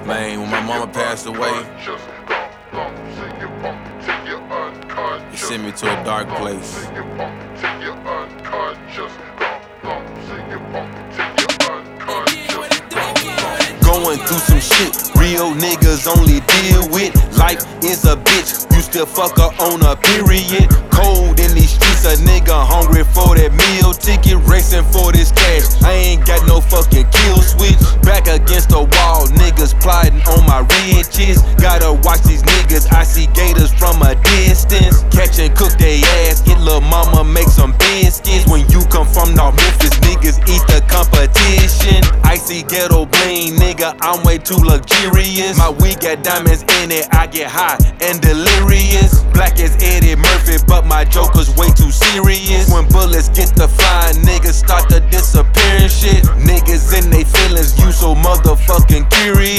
Man, when my mama passed away, it sent me to a dark place. Going through some shit real niggas only deal with. Life is a bitch, you still fuck her on a period. Cold in these streets, a nigga hungry for that meal ticket, racing for this cash. I ain't got no fucking kill switch. Back against the wall, niggas plotting on my riches. Gotta watch these niggas, I see gators from a distance. Catch and cook they ass, get lil' mama make some biscuits. When you come from North Memphis, niggas eat the competition. Icy ghetto bling, nigga, I'm way too luxurious. My weed got diamonds in it, I get high and delirious. Black as Eddie Murphy, but my joker's way too serious. When bullets get to flying, niggas start to disappear and shit. Niggas in they feelings, you so motherfucking curious.